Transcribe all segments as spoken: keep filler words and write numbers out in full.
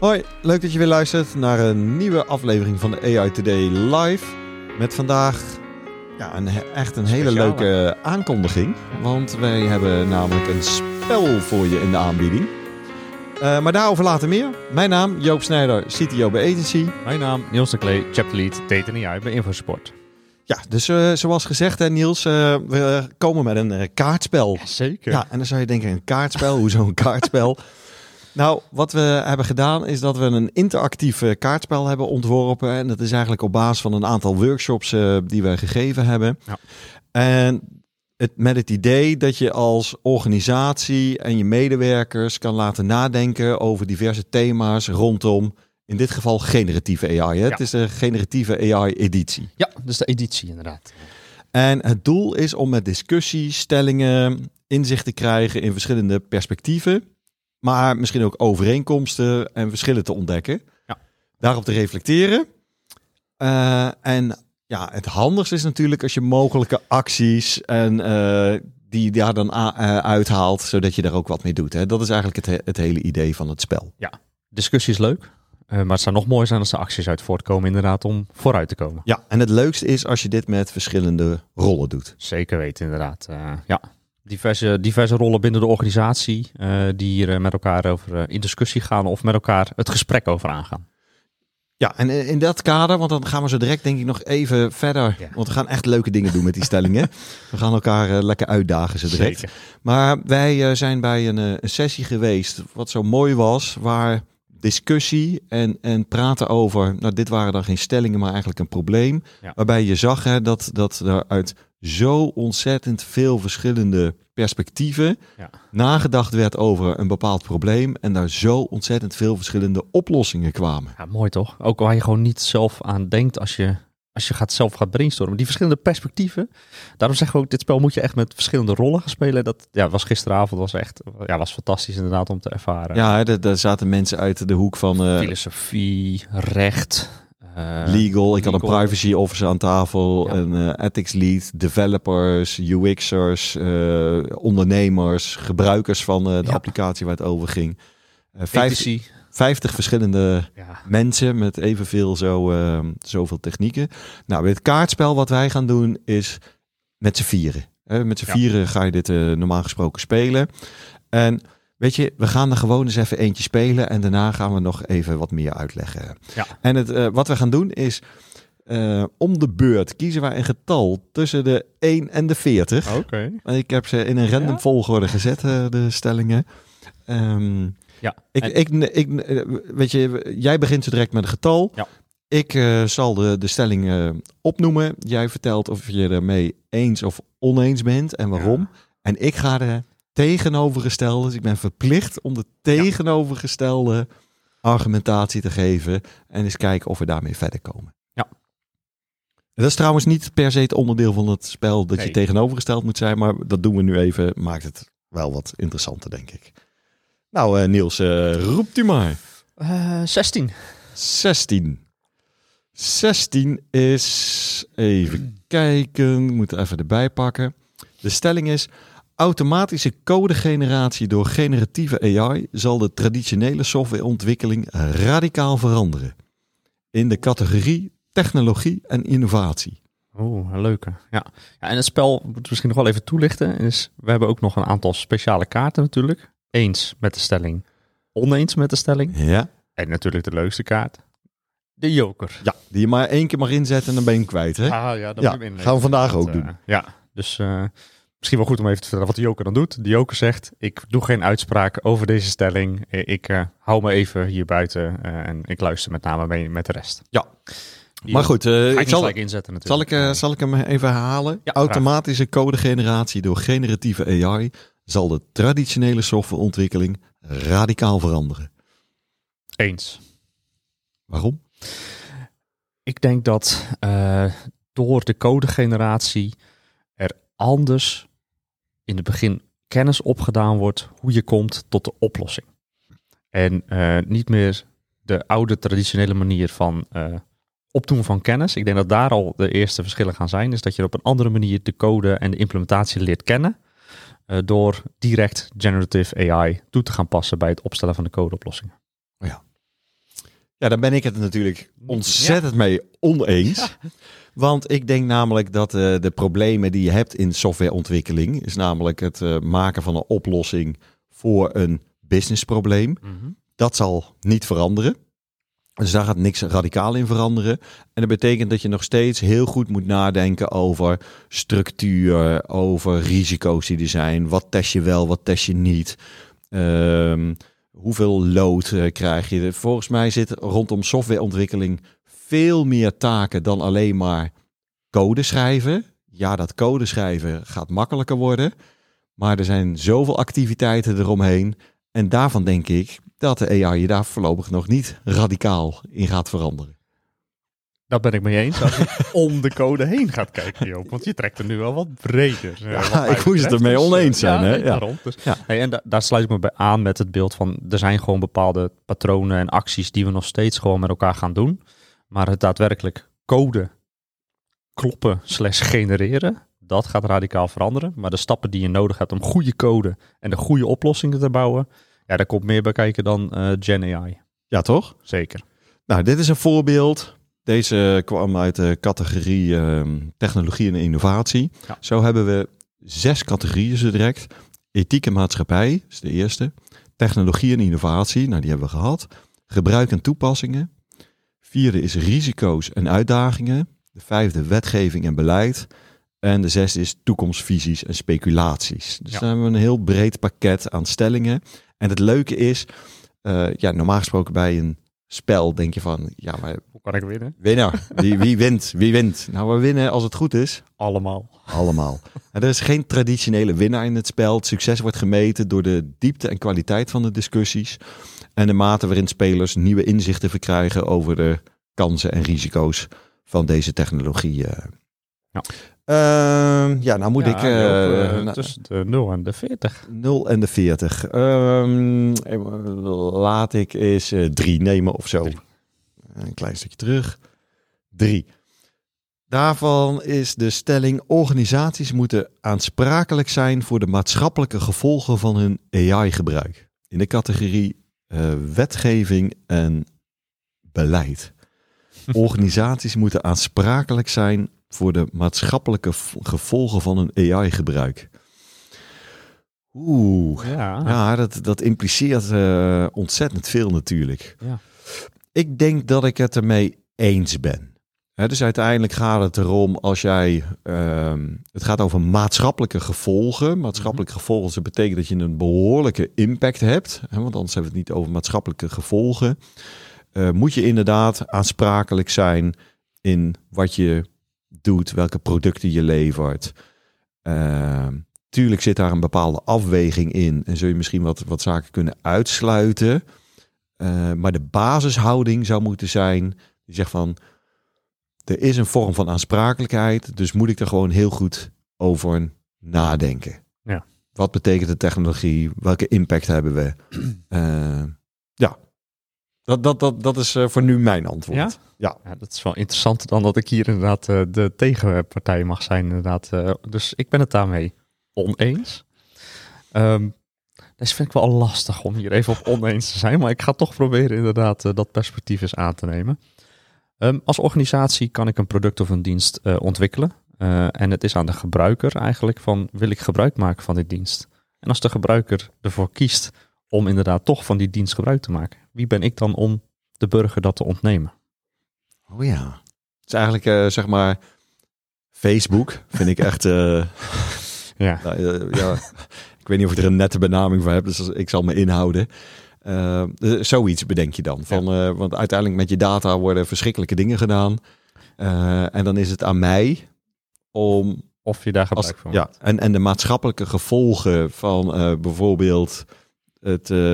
Hoi, leuk dat je weer luistert naar een nieuwe aflevering van de A I Today Live. Met vandaag ja, een, echt een hele Speciaal, leuke aankondiging. Want wij hebben namelijk een spel voor je in de aanbieding. Uh, maar daarover later meer. Mijn naam Joop Snijder, C T O bij Agency. Mijn naam Niels de Klee, Chapter Lead Data en A I bij Infosport. Ja, dus uh, zoals gezegd hè Niels, uh, we komen met een uh, kaartspel. Ja, zeker. Ja, en dan zou je denken, een kaartspel? Hoezo een kaartspel? Nou, wat we hebben gedaan is dat we een interactief uh, kaartspel hebben ontworpen. En dat is eigenlijk op basis van een aantal workshops uh, die we gegeven hebben. Ja. En het, met het idee dat je als organisatie en je medewerkers kan laten nadenken over diverse thema's rondom, in dit geval generatieve A I. Hè? Ja. Het is de generatieve A I-editie. Ja, dus de editie inderdaad. En het doel is om met discussie, stellingen, inzicht te krijgen in verschillende perspectieven. Maar misschien ook overeenkomsten en verschillen te ontdekken. Ja. Daarop te reflecteren. Uh, en ja, het handigste is natuurlijk als je mogelijke acties en uh, die daar dan a- uh, uithaalt, zodat je daar ook wat mee doet. Hè? Dat is eigenlijk het, he- het hele idee van het spel. Ja, discussie is leuk. Uh, maar het zou nog mooier zijn als er acties uit voortkomen inderdaad om vooruit te komen. Ja, en het leukste is als je dit met verschillende rollen doet. Zeker weten inderdaad. Uh, ja. Diverse, diverse rollen binnen de organisatie uh, die hier uh, met elkaar over uh, in discussie gaan of met elkaar het gesprek over aangaan. Ja, en in dat kader, want dan gaan we zo direct denk ik nog even verder. Ja. Want we gaan echt leuke dingen doen met die stellingen. We gaan elkaar uh, lekker uitdagen zo direct. Zeker. Maar wij uh, zijn bij een, uh, een sessie geweest wat zo mooi was, waar discussie en, en praten over, nou dit waren dan geen stellingen, maar eigenlijk een probleem. Ja. Waarbij je zag hè, dat, dat er uit zo ontzettend veel verschillende perspectieven ja. nagedacht werd over een bepaald probleem en daar zo ontzettend veel verschillende oplossingen kwamen. Ja, mooi toch? Ook waar je gewoon niet zelf aan denkt als je, als je gaat zelf gaat brainstormen. Die verschillende perspectieven. Daarom zeggen we ook, dit spel moet je echt met verschillende rollen gaan spelen. Dat ja, was gisteravond was echt ja, was fantastisch inderdaad om te ervaren. Ja, daar zaten mensen uit de hoek van Uh, filosofie, recht. Uh, legal, ik legal. had een privacy officer aan tafel, ja. een uh, ethics lead, developers, U X'ers, uh, ondernemers, gebruikers van uh, de ja. applicatie waar het over ging. Uh, vijftig, vijftig verschillende ja. mensen met evenveel zo, uh, zoveel technieken. Nou, het kaartspel wat wij gaan doen is met z'n vieren. Uh, met z'n ja. vieren ga je dit uh, normaal gesproken spelen. En weet je, we gaan er gewoon eens even eentje spelen en daarna gaan we nog even wat meer uitleggen. Ja. En het, uh, wat we gaan doen is, uh, om de beurt kiezen wij een getal tussen de één en de veertig. Oké. Okay. Ik heb ze in een random ja. volgorde gezet, uh, de stellingen. Um, ja. Ik, en... ik, ik, weet je, jij begint zo direct met een getal. Ja. Ik uh, zal de, de stelling uh, opnoemen. Jij vertelt of je ermee eens of oneens bent en waarom. Ja. En ik ga er tegenovergestelde, dus ik ben verplicht om de tegenovergestelde argumentatie te geven en eens kijken of we daarmee verder komen. Ja. Dat is trouwens niet per se het onderdeel van het spel dat nee. je tegenovergesteld moet zijn, maar dat doen we nu even, maakt het wel wat interessanter, denk ik. Nou, uh, Niels, uh, roept u maar. Uh, zestien. zestien. zestien is, even kijken, moet even erbij pakken. De stelling is: automatische codegeneratie door generatieve A I zal de traditionele softwareontwikkeling radicaal veranderen. In de categorie technologie en innovatie. Oeh, een leuke. Ja. Ja, en het spel moet misschien nog wel even toelichten. Is, we hebben ook nog een aantal speciale kaarten natuurlijk. Eens met de stelling, oneens met de stelling. Ja. En natuurlijk de leukste kaart, de joker. Ja, die je maar één keer mag inzetten en dan ben je hem kwijt. Hè? Ah, ja, dat ja, moet je hem gaan we vandaag dat, ook uh, doen. Ja, dus uh, misschien wel goed om even te vertellen wat de joker dan doet. De joker zegt, ik doe geen uitspraak over deze stelling. Ik uh, hou me even hier buiten uh, en ik luister met name mee met de rest. Ja. Die maar goed, uh, ik zal, inzetten, zal, ik, uh, zal ik hem even herhalen? Ja, automatische codegeneratie door generatieve A I zal de traditionele softwareontwikkeling radicaal veranderen. Eens. Waarom? Ik denk dat uh, door de codegeneratie er anders in het begin kennis opgedaan wordt hoe je komt tot de oplossing. En uh, niet meer de oude traditionele manier van uh, opdoen van kennis. Ik denk dat daar al de eerste verschillen gaan zijn. Is dat je op een andere manier de code en de implementatie leert kennen. Uh, door direct generative A I toe te gaan passen bij het opstellen van de codeoplossingen. Ja. Ja, daar ben ik het natuurlijk ontzettend ja. mee oneens. Ja. Want ik denk namelijk dat uh, de problemen die je hebt in softwareontwikkeling... is namelijk het uh, maken van een oplossing voor een businessprobleem. Mm-hmm. Dat zal niet veranderen. Dus daar gaat niks radicaal in veranderen. En dat betekent dat je nog steeds heel goed moet nadenken over structuur, over risico's die er zijn. Wat test je wel, wat test je niet? Um, hoeveel load uh, krijg je? Volgens mij zit rondom softwareontwikkeling veel meer taken dan alleen maar code schrijven. Ja, dat code schrijven gaat makkelijker worden. Maar er zijn zoveel activiteiten eromheen. En daarvan denk ik dat de A I je daar voorlopig nog niet radicaal in gaat veranderen. Dat ben ik mee eens. Als je om de code heen gaat kijken, Joop. Want je trekt er nu wel wat breder. Ja, ik moest het ermee oneens zijn. Ja, hè? Ja. Daarom. Dus, ja. Hey, en da- daar sluit ik me bij aan met het beeld van... er zijn gewoon bepaalde patronen en acties die we nog steeds gewoon met elkaar gaan doen. Maar het daadwerkelijk code kloppen slash genereren... dat gaat radicaal veranderen. Maar de stappen die je nodig hebt om goede code... en de goede oplossingen te bouwen... ja, daar komt meer bij kijken dan uh, Gen A I. Ja, toch? Zeker. Nou, dit is een voorbeeld. Deze kwam uit de categorie uh, technologie en innovatie. Ja. Zo hebben we zes categorieën zo direct. Ethiek en maatschappij is de eerste. Technologie en innovatie, nou die hebben we gehad. Gebruik en toepassingen. Vierde is risico's en uitdagingen. De vijfde wetgeving en beleid. En de zesde is toekomstvisies en speculaties. Dus ja. dan hebben we een heel breed pakket aan stellingen. En het leuke is, uh, ja, normaal gesproken bij een spel denk je van, ja, maar hoe kan ik winnen? Winnaar. Wie, wie wint? Wie wint? Nou, we winnen als het goed is. Allemaal. Allemaal. En er is geen traditionele winnaar in het spel. Het succes wordt gemeten door de diepte en kwaliteit van de discussies. En de mate waarin spelers nieuwe inzichten verkrijgen over de kansen en risico's van deze technologie. Ja. Uh, ja, nou moet ja, ik... Uh, uh, tussen de nul en de veertig. nul en de veertig. Um, laat ik eens uh, drie nemen of zo. Drie. Een klein stukje terug. Drie. Daarvan is de stelling... organisaties moeten aansprakelijk zijn... voor de maatschappelijke gevolgen van hun A I-gebruik. In de categorie uh, wetgeving en beleid. Organisaties moeten aansprakelijk zijn... voor de maatschappelijke gevolgen van hun A I-gebruik. Oeh, ja, ja dat, dat impliceert uh, ontzettend veel natuurlijk. Ja. Ik denk dat ik het ermee eens ben. He, dus uiteindelijk gaat het erom als jij... Uh, het gaat over maatschappelijke gevolgen. Maatschappelijke mm-hmm. gevolgen, dat betekent dat je een behoorlijke impact hebt. He, want anders hebben we het niet over maatschappelijke gevolgen. Uh, moet je inderdaad aansprakelijk zijn in wat je... doet, welke producten je levert. Uh, tuurlijk zit daar een bepaalde afweging in en zul je misschien wat, wat zaken kunnen uitsluiten. Uh, maar de basishouding zou moeten zijn, die zegt van, er is een vorm van aansprakelijkheid, dus moet ik er gewoon heel goed over nadenken. Ja. Wat betekent de technologie? Welke impact hebben we? Uh, ja. Dat, dat, dat, dat is uh, voor nu mijn antwoord. Ja? Ja. Ja, dat is wel interessant dan dat ik hier inderdaad uh, de tegenpartij mag zijn. Inderdaad. Uh, dus ik ben het daarmee oneens. Um, dus vind ik wel lastig om hier even op oneens te zijn. Maar ik ga toch proberen inderdaad uh, dat perspectief eens aan te nemen. Um, als organisatie kan ik een product of een dienst uh, ontwikkelen. Uh, en het is aan de gebruiker eigenlijk van, wil ik gebruik maken van die dienst? En als de gebruiker ervoor kiest om inderdaad toch van die dienst gebruik te maken, wie ben ik dan om de burger dat te ontnemen? Oh ja. Het is eigenlijk uh, zeg maar Facebook vind ik echt uh, ja. Uh, ja. Ik weet niet of ik er een nette benaming voor heb, dus ik zal me inhouden. Uh, zoiets bedenk je dan. Van, uh, want uiteindelijk met je data worden verschrikkelijke dingen gedaan. Uh, en dan is het aan mij om... Of je daar gebruik van ja, en, en de maatschappelijke gevolgen van uh, bijvoorbeeld het... Uh,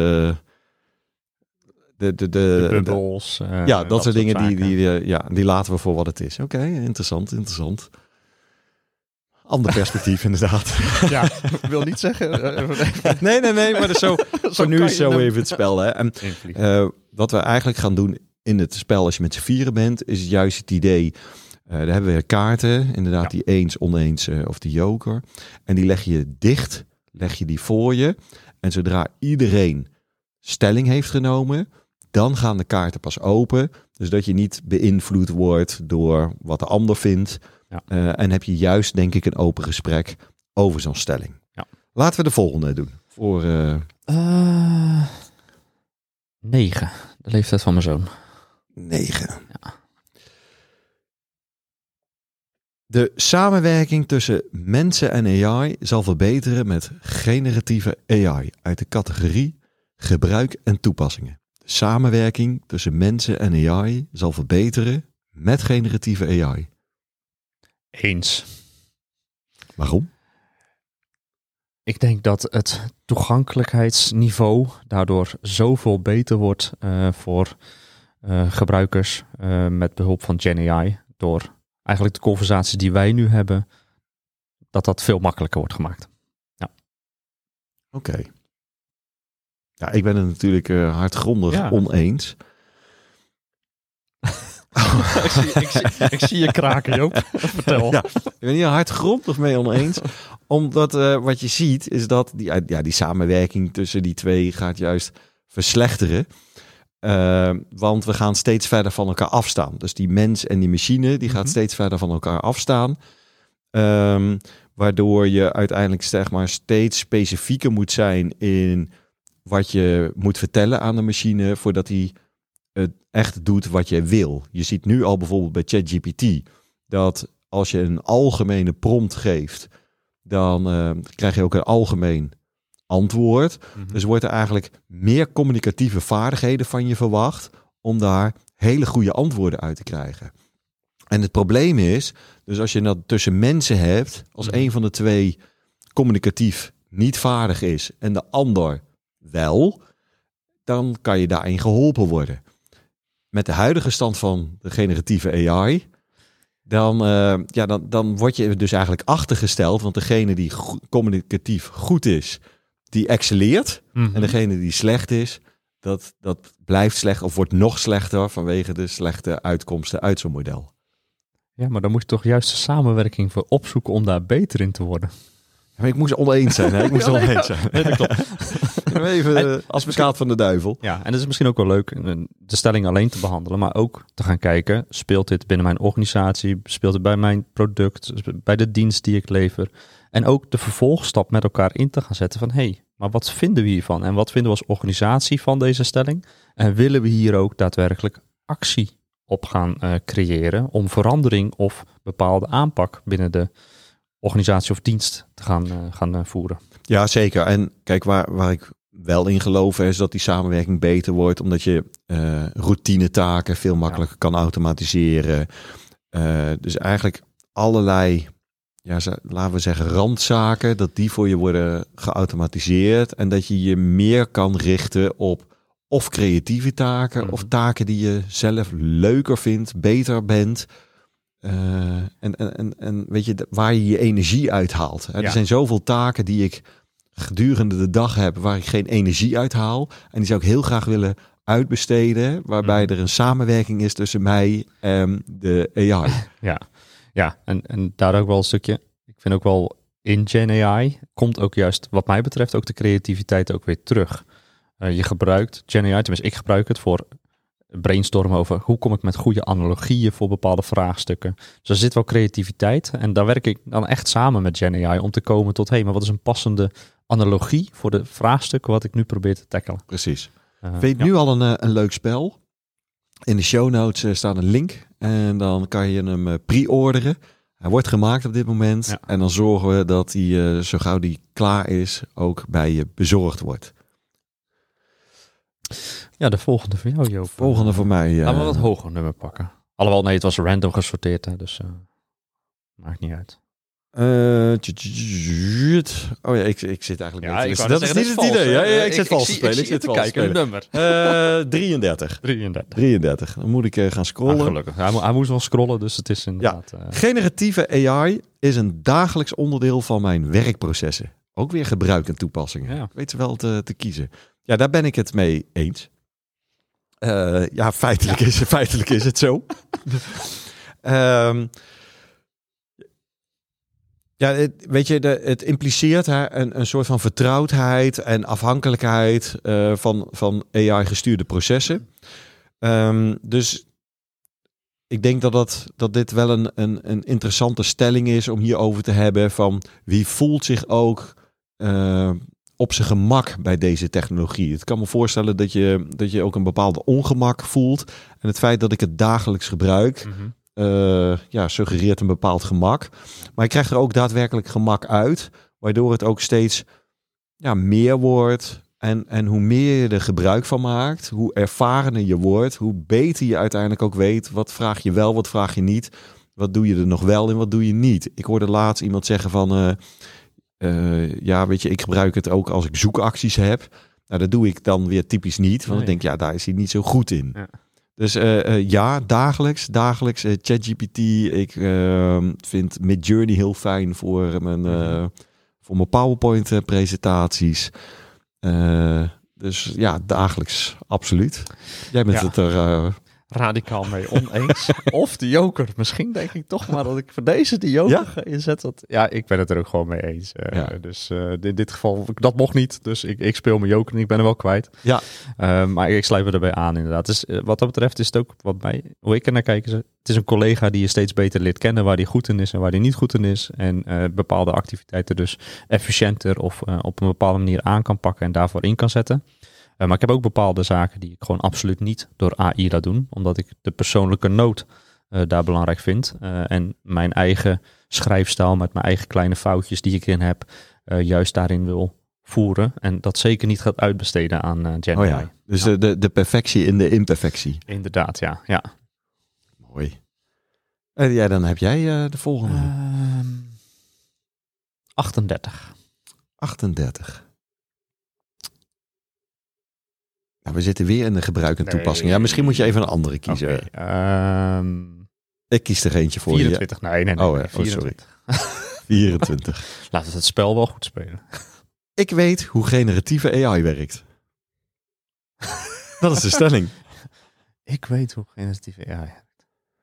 De, de, de, de bubbels. Uh, ja, dat, dat soort dingen, die, die, uh, ja, die laten we voor wat het is. Oké, okay, interessant, interessant. Ander perspectief, inderdaad. Ja, ik wil niet zeggen... nee, nee, nee, maar dus zo, zo voor nu is zo hem... even het spel. Hè. En, uh, wat we eigenlijk gaan doen in het spel als je met z'n vieren bent, is juist het idee... Uh, daar hebben we kaarten, inderdaad, ja. die eens, oneens uh, of die joker. En die leg je dicht, leg je die voor je. En zodra iedereen stelling heeft genomen... dan gaan de kaarten pas open. Dus dat je niet beïnvloed wordt door wat de ander vindt. Ja. Uh, en heb je juist, denk ik, een open gesprek over zo'n stelling. Ja. Laten we de volgende doen. Voor uh... Uh, negen, de leeftijd van mijn zoon. Negen. Ja. De samenwerking tussen mensen en A I zal verbeteren met generatieve A I uit de categorie gebruik en toepassingen. De samenwerking tussen mensen en A I zal verbeteren met generatieve A I. Eens. Waarom? Ik denk dat het toegankelijkheidsniveau daardoor zoveel beter wordt uh, voor uh, gebruikers uh, met behulp van Gen A I. Door eigenlijk de conversaties die wij nu hebben, dat dat veel makkelijker wordt gemaakt. Ja. Oké. Okay. Ja, ik ben het natuurlijk uh, hardgrondig ja. oneens. ik, zie, ik, zie, ik zie je kraken, Joop. Vertel. Ja, ik ben hier hardgrondig mee oneens. Omdat uh, wat je ziet is dat die, ja, die samenwerking tussen die twee gaat juist verslechteren. Uh, want we gaan steeds verder van elkaar afstaan. Dus die mens en die machine, die gaat mm-hmm. steeds verder van elkaar afstaan. Um, waardoor je uiteindelijk zeg maar steeds specifieker moet zijn in wat je moet vertellen aan de machine voordat hij het echt doet wat je wil. Je ziet nu al bijvoorbeeld bij ChatGPT dat als je een algemene prompt geeft, dan uh, krijg je ook een algemeen antwoord. Mm-hmm. Dus wordt er eigenlijk meer communicatieve vaardigheden van je verwacht om daar hele goede antwoorden uit te krijgen. En het probleem is, dus als je dat tussen mensen hebt, als mm-hmm. een van de twee communicatief niet vaardig is en de ander wel, dan kan je daarin geholpen worden. Met de huidige stand van de generatieve A I, dan, uh, ja, dan, dan word je dus eigenlijk achtergesteld, want degene die go- communicatief goed is, die excelleert. Mm-hmm. En degene die slecht is, dat, dat blijft slecht of wordt nog slechter vanwege de slechte uitkomsten uit zo'n model. Ja, maar dan moet je toch juist de samenwerking voor opzoeken om daar beter in te worden. Ja, maar ik moest oneens zijn. Hè? Ik moest ja, oneens zijn. Ja, dat klopt. Even en, als advocaat van de duivel. Ja, en het is misschien ook wel leuk de stelling alleen te behandelen, maar ook te gaan kijken, speelt dit binnen mijn organisatie, speelt het bij mijn product, bij de dienst die ik lever. En ook de vervolgstap met elkaar in te gaan zetten van, hé, hey, maar wat vinden we hiervan? En wat vinden we als organisatie van deze stelling? En willen we hier ook daadwerkelijk actie op gaan uh, creëren om verandering of bepaalde aanpak binnen de organisatie of dienst te gaan, uh, gaan uh, voeren? Ja, zeker. En kijk, waar, waar ik wel in geloof is dat die samenwerking beter wordt, omdat je uh, routinetaken veel makkelijker ja. kan automatiseren. Uh, dus eigenlijk allerlei, ja, laten we zeggen, randzaken, dat die voor je worden geautomatiseerd en dat je je meer kan richten op of creatieve taken mm-hmm. of taken die je zelf leuker vindt, beter bent. Uh, en, en, en weet je, waar je je energie uithaalt. Hè? Ja. Er zijn zoveel taken die ik gedurende de dag heb waar ik geen energie uithaal. En die zou ik heel graag willen uitbesteden, waarbij mm. er een samenwerking is tussen mij en de A I. Ja, ja. En, en daar ook wel een stukje. Ik vind ook wel in Gen A I komt ook juist, wat mij betreft, ook de creativiteit ook weer terug. Uh, je gebruikt Gen A I, tenminste ik gebruik het voor brainstormen over hoe kom ik met goede analogieën voor bepaalde vraagstukken. Dus er zit wel creativiteit en daar werk ik dan echt samen met Gen A I om te komen tot, hé, hey, maar wat is een passende analogie voor de vraagstukken wat ik nu probeer te tackelen. Precies. Uh, Weet ja. nu al een, een leuk spel. In de show notes uh, staat een link en dan kan je hem uh, pre-orderen. Hij wordt gemaakt op dit moment ja. en dan zorgen we dat hij uh, zo gauw die klaar is ook bij je bezorgd wordt. Ja, de volgende voor jou, Joop. Volgende voor mij. Uh... Laten we wat hoger nummer pakken. Alhoewel, nee, het was random gesorteerd, hè, dus uh, maakt niet uit. Uh, oh ja, ik, ik zit eigenlijk... Ja, ik dat dat is niet het idee. Ja, ja, ik zit vals te spelen. Ik zit te kijken, een nummer. Uh, drieëndertig. drieëndertig. drieëndertig. Dan moet ik uh, gaan scrollen. Ah, gelukkig. Hij, mo- hij moest wel scrollen, dus het is inderdaad... Ja. Uh... Generatieve A I is een dagelijks onderdeel van mijn werkprocessen. Ook weer gebruik en toepassingen. Ja. Ik weet ze wel te, te kiezen. Ja, daar ben ik het mee eens. Uh, ja, feitelijk, ja. Is, feitelijk is het zo. um, Ja, het, weet je, de, het impliceert hè, een, een soort van vertrouwdheid en afhankelijkheid uh, van, van A I-gestuurde processen. Um, dus ik denk dat, dat, dat dit wel een, een, een interessante stelling is om hierover te hebben van wie voelt zich ook uh, op zijn gemak bij deze technologie. Het kan me voorstellen dat je, dat je ook een bepaalde ongemak voelt. En het feit dat ik het dagelijks gebruik, mm-hmm. uh, ja, suggereert een bepaald gemak. Maar je krijgt er ook daadwerkelijk gemak uit, waardoor het ook steeds ja, meer wordt. En, en hoe meer je er gebruik van maakt, hoe ervarener je wordt, hoe beter je uiteindelijk ook weet, wat vraag je wel, wat vraag je niet. Wat doe je er nog wel en wat doe je niet. Ik hoorde laatst iemand zeggen van, uh, uh, ja weet je, ik gebruik het ook als ik zoekacties heb. Nou, dat doe ik dan weer typisch niet, want nee. ik denk, ja, daar is hij niet zo goed in. Ja. Dus uh, uh, ja, dagelijks, dagelijks uh, ChatGPT. Ik uh, vind Midjourney heel fijn voor mijn, uh, voor mijn PowerPoint presentaties. Uh, dus ja, dagelijks, absoluut. Jij bent ja. het er uh... radicaal mee oneens. Of de joker. Misschien denk ik toch maar dat ik voor deze de joker ja? ga inzetten. Ja, ik ben het er ook gewoon mee eens. Uh, ja. Dus uh, in dit geval, dat mocht niet. Dus ik, ik speel mijn joker en ik ben er wel kwijt. Ja. Uh, maar ik sluit me erbij aan inderdaad. Dus uh, wat dat betreft is het ook, wat mij, hoe ik er naar kijk, is het is een collega die je steeds beter leert kennen, waar die goed in is en waar die niet goed in is. En uh, bepaalde activiteiten dus efficiënter of uh, op een bepaalde manier aan kan pakken en daarvoor in kan zetten. Uh, maar ik heb ook bepaalde zaken die ik gewoon absoluut niet door A I laat doen. Omdat ik de persoonlijke noot uh, daar belangrijk vind. Uh, en mijn eigen schrijfstijl met mijn eigen kleine foutjes die ik in heb, uh, juist daarin wil voeren. En dat zeker niet gaat uitbesteden aan uh, Gen A I. Oh ja, dus ja. De, de perfectie in de imperfectie. Inderdaad, ja. ja. Mooi. En ja, dan heb jij uh, de volgende. Uh, achtendertig. achtendertig. We zitten weer in de gebruik en nee. toepassing. Ja, misschien moet je even een andere kiezen. Okay. Um, ik kies er eentje voor vierentwintig. je. Nee, nee, nee. Oh, nee, oh sorry. vierentwintig. Laten we het spel wel goed spelen. Ik weet hoe generatieve A I werkt. Dat is de stelling. Ik weet hoe generatieve A I werkt.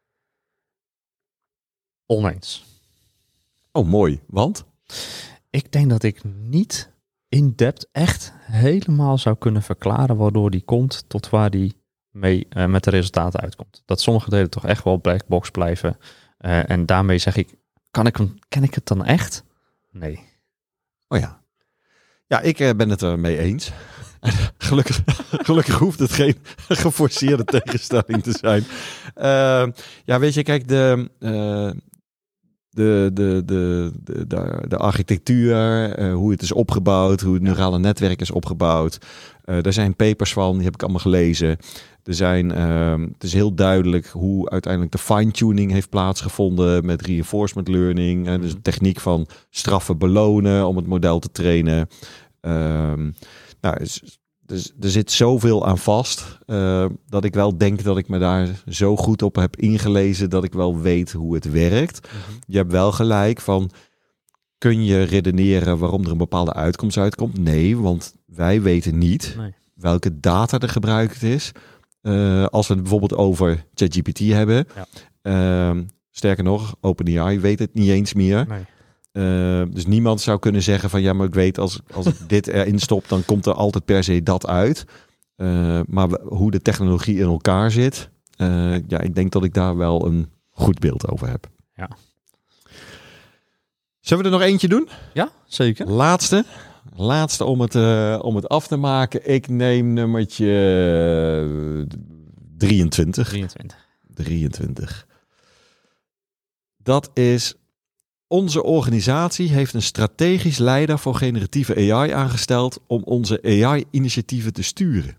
Oneens. Oh, mooi. Want? Ik denk dat ik niet in depth echt helemaal zou kunnen verklaren waardoor die komt tot waar die mee uh, met de resultaten uitkomt. Dat sommige delen toch echt wel black box blijven. Uh, en daarmee zeg ik, kan ik hem, ken ik het dan echt? Nee. Oh ja. Ja, ik uh, ben het er mee eens. gelukkig, gelukkig hoeft het geen geforceerde tegenstelling te zijn. Uh, ja, weet je, kijk, de... Uh, De, de, de, de, de, de architectuur, uh, hoe het is opgebouwd, hoe het neurale netwerk is opgebouwd. Uh, daar zijn papers van, die heb ik allemaal gelezen. Er zijn, uh, het is heel duidelijk hoe uiteindelijk de fine-tuning heeft plaatsgevonden met reinforcement learning. Uh, dus de techniek van straffen belonen om het model te trainen. Uh, nou, is, Dus er zit zoveel aan vast uh, dat ik wel denk dat ik me daar zo goed op heb ingelezen dat ik wel weet hoe het werkt. Mm-hmm. Je hebt wel gelijk van, kun je redeneren waarom er een bepaalde uitkomst uitkomt? Nee, want wij weten niet nee. welke data er gebruikt is. Uh, als we het bijvoorbeeld over ChatGPT hebben. Ja. Uh, sterker nog, OpenAI weet het niet eens meer. Nee. Uh, dus niemand zou kunnen zeggen van ja, maar ik weet als, als ik dit erin stop, dan komt er altijd per se dat uit. Uh, maar we, hoe de technologie in elkaar zit, uh, ja, ik denk dat ik daar wel een goed beeld over heb. Ja. Zullen we er nog eentje doen? Ja, zeker. Laatste. Laatste om het, uh, om het af te maken. Ik neem nummertje drieëntwintig. drieëntwintig. drieëntwintig. Dat is... Onze organisatie heeft een strategisch leider voor generatieve A I aangesteld om onze A I-initiatieven te sturen.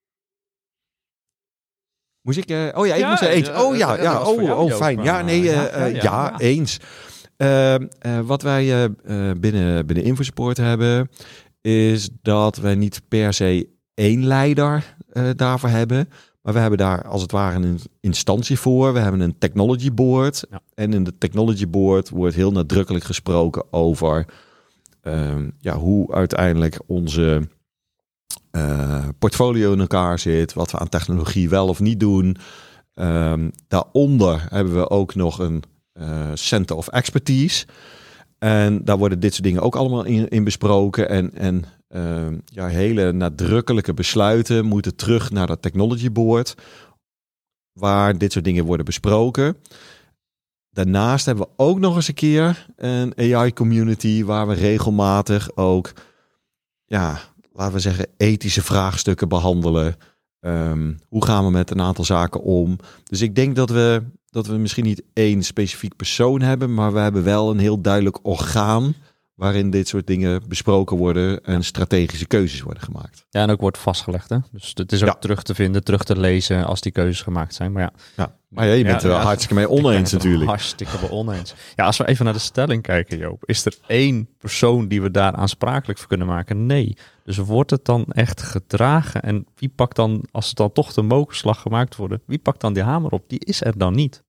Moest ik... Uh, oh ja, ik ja, moest er eens. Oh ja, ja, ja oh, oh fijn. Ja, nee, uh, ja, ja, ja, ja, eens. Uh, uh, wat wij uh, binnen, binnen InfoSupport hebben, is dat wij niet per se één leider uh, daarvoor hebben. Maar we hebben daar als het ware een instantie voor. We hebben een technology board. Ja. En in de technology board wordt heel nadrukkelijk gesproken over uh, ja, hoe uiteindelijk onze uh, portfolio in elkaar zit. Wat we aan technologie wel of niet doen. Um, daaronder hebben we ook nog een uh, Center of Expertise. En daar worden dit soort dingen ook allemaal in, in besproken. En, en uh, ja, hele nadrukkelijke besluiten moeten terug naar dat technology board, waar dit soort dingen worden besproken. Daarnaast hebben we ook nog eens een keer een A I-community waar we regelmatig ook, ja, laten we zeggen, ethische vraagstukken behandelen. Um, hoe gaan we met een aantal zaken om? Dus ik denk dat we, dat we misschien niet één specifiek persoon hebben, maar we hebben wel een heel duidelijk orgaan waarin dit soort dingen besproken worden en strategische keuzes worden gemaakt. Ja, en ook wordt vastgelegd, hè? Dus het is ook ja. terug te vinden, terug te lezen als die keuzes gemaakt zijn. Maar ja, ja. Maar ja, je bent ja, er wel ja, hartstikke mee oneens natuurlijk. Hartstikke mee oneens. Ja, als we even naar de stelling kijken, Joop. Is er één persoon die we daar aansprakelijk voor kunnen maken? Nee. Dus wordt het dan echt gedragen? En wie pakt dan, als het dan toch de mokerslag gemaakt worden, wie pakt dan die hamer op? Die is er dan niet.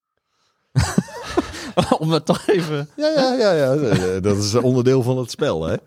Om het toch even... Ja, ja, ja, ja. Dat is onderdeel van het spel, hè?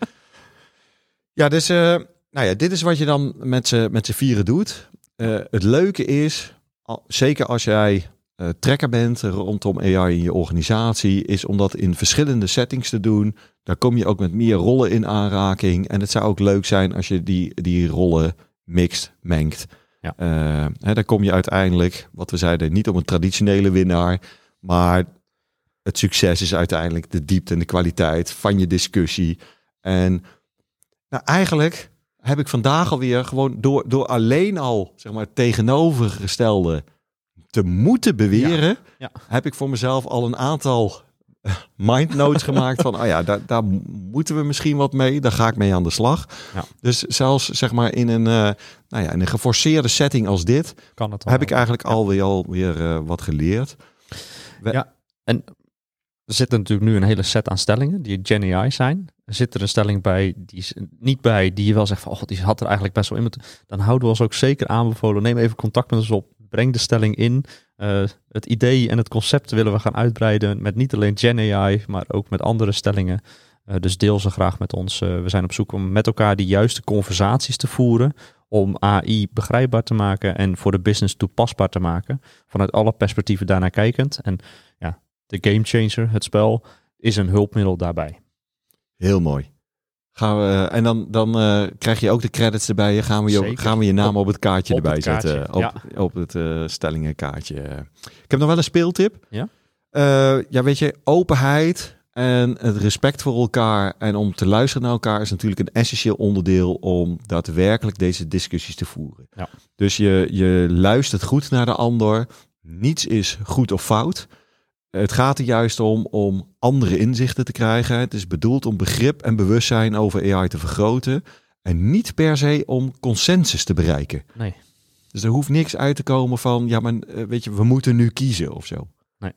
Ja, dus uh, nou ja, dit is wat je dan met z'n met z'n vieren doet. Uh, het leuke is, al, zeker als jij uh, trekker bent rondom A I in je organisatie, is om dat in verschillende settings te doen. Daar kom je ook met meer rollen in aanraking. En het zou ook leuk zijn als je die, die rollen mixt, mengt. Ja. Uh, hè, daar kom je uiteindelijk, wat we zeiden, niet om een traditionele winnaar, maar het succes is uiteindelijk de diepte en de kwaliteit van je discussie. En nou, eigenlijk heb ik vandaag alweer gewoon door, door alleen al, zeg maar, het tegenovergestelde te moeten beweren, ja, ja. heb ik voor mezelf al een aantal mindnotes gemaakt van, oh ja, daar, daar moeten we misschien wat mee. Daar ga ik mee aan de slag. Ja. Dus zelfs, zeg maar, in een, uh, nou ja, in een geforceerde setting als dit, kan het heb ik eigenlijk ja. alweer, alweer uh, wat geleerd. We, ja, en er zit natuurlijk nu een hele set aan stellingen die Gen A I zijn. Er zit er een stelling bij, die is niet bij, die je wel zegt van, oh, die had er eigenlijk best wel in moeten. Dan houden we ons ook zeker aanbevolen. Neem even contact met ons op. Breng de stelling in. Uh, het idee en het concept willen we gaan uitbreiden met niet alleen Gen A I, maar ook met andere stellingen. Uh, dus deel ze graag met ons. Uh, we zijn op zoek om met elkaar de juiste conversaties te voeren, om A I begrijpbaar te maken en voor de business toepasbaar te maken. Vanuit alle perspectieven daarnaar kijkend. En ja, de Game Changer, het spel, is een hulpmiddel daarbij. Heel mooi. Gaan we, en dan, dan uh, krijg je ook de credits erbij. Gaan we je, gaan we je naam op, op het kaartje op erbij het kaartje, zetten. Op, ja. op het uh, stellingenkaartje. Ik heb nog wel een speeltip. Ja? Uh, ja, weet je, openheid en het respect voor elkaar en om te luisteren naar elkaar is natuurlijk een essentieel onderdeel om daadwerkelijk deze discussies te voeren. Ja. Dus je, je luistert goed naar de ander. Niets is goed of fout. Het gaat er juist om om andere inzichten te krijgen. Het is bedoeld om begrip en bewustzijn over A I te vergroten. En niet per se om consensus te bereiken. Nee. Dus er hoeft niks uit te komen van, ja, maar weet je, we moeten nu kiezen of zo. Nee.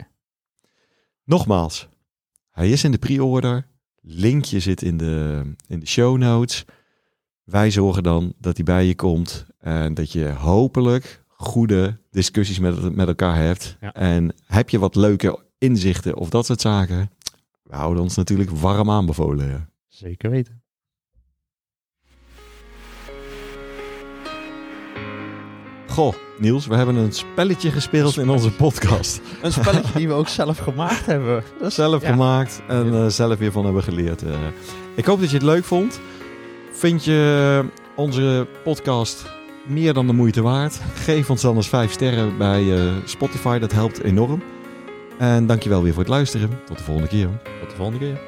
Nogmaals, hij is in de pre-order. Linkje zit in de, in de show notes. Wij zorgen dan dat hij bij je komt. En dat je hopelijk goede discussies met, met elkaar hebt. Ja. En heb je wat leuke inzichten of dat soort zaken, we houden ons natuurlijk warm aanbevolen. Ja. Zeker weten. Goh, Niels, we hebben een spelletje gespeeld een in onze podcast. Een spelletje die we ook zelf gemaakt hebben. Dat is, zelf ja. gemaakt en uh, zelf weer van hebben geleerd. Uh. Ik hoop dat je het leuk vond. Vind je onze podcast meer dan de moeite waard? Geef ons dan eens vijf sterren bij uh, Spotify, dat helpt enorm. En dankjewel weer voor het luisteren. Tot de volgende keer. Tot de volgende keer.